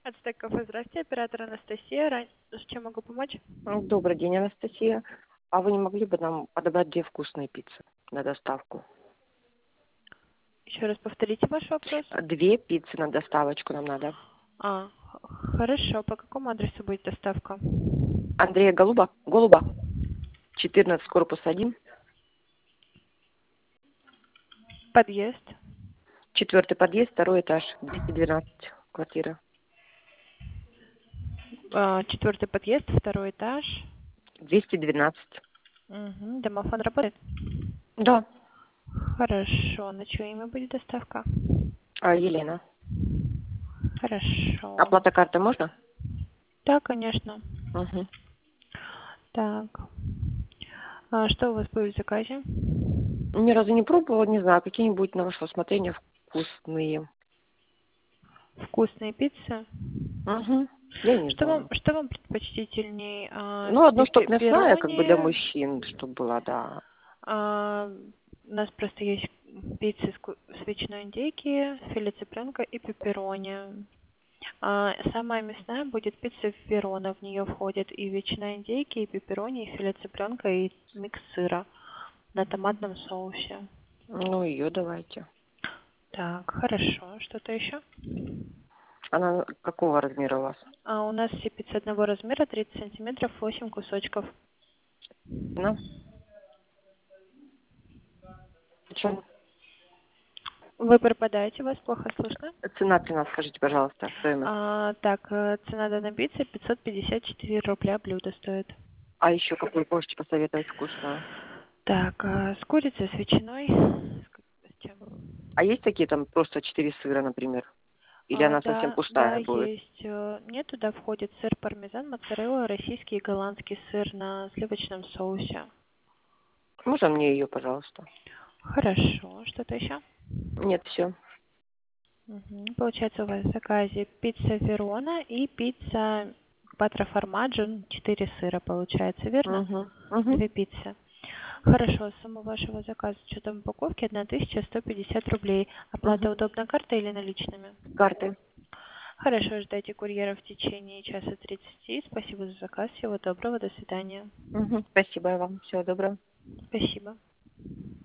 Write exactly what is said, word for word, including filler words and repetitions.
Ацтек кафе, здравствуйте, оператор Анастасия. Ран- С чем могу помочь? М, Добрый день, Анастасия. А вы не могли бы нам подобрать две вкусные пиццы на доставку? Еще раз повторите ваш вопрос. А, Две пиццы на доставочку нам надо. А, х- хорошо. По какому адресу будет доставка? Андрея Голуба, Голуба, четырнадцать, корпус один, Подъезд. четвертый подъезд, второй этаж, двести двенадцать, квартира. А, четвертый подъезд, второй этаж. двести двенадцать. Угу. Домофон работает? Да. Хорошо. На чье имя будет доставка? А, Елена. Хорошо. Оплата карты можно? Да, конечно. Угу. Так. А что у вас будет в заказе? Ни разу не пробовала, не знаю, какие-нибудь на ваше усмотрение вкусные. Вкусные пиццы? Угу. Я не Что вам, знаю. что вам предпочтительней? А, Ну, одну пепе- чтоб мясная, как бы для пепперони? мужчин, чтобы была, да. А, у нас просто есть пиццы с, ку- с ветчиной индейки, филе цыпленка и пепперони. А, самая мясная будет пицца Верона. В нее входит и ветчина индейки, и пепперони, и филе цыпленка, и микс сыра на томатном соусе. Ну, ее давайте. Так, хорошо. Что-то еще? Она какого размера у вас? А, у нас все пиццы одного размера, тридцать сантиметров, восемь кусочков. Ну, почем? Вы пропадаете, вас плохо слышно. Цена, цена, скажите, пожалуйста, стоимость. А, так, э, цена данной пиццы пятьсот пятьдесят четыре рубля блюдо стоит. А еще какую можете посоветовать вкусную? Так, а, с курицей, с ветчиной, с, как- с чем? А есть такие там просто четыре сыра, например? Или А, она совсем да, да, пустая будет? есть. э, Нет, туда входит сыр пармезан, моцарелла, российский и голландский сыр на сливочном соусе. Можно мне ее, пожалуйста? Хорошо. Что-то еще? Нет, все. Мгм. Получается у вас в заказе пицца Верона и пицца Патро Формаджо, четыре сыра получается, верно? Угу. Угу. Две пиццы. Хорошо, сумма вашего заказа с учетом упаковки тысяча сто пятьдесят рублей. Оплата Угу. удобна картой или наличными? Карты. Хорошо, ждайте курьера в течение часа тридцати. Спасибо за заказ. Всего доброго. До свидания. Угу. Спасибо вам. Всего доброго. Спасибо.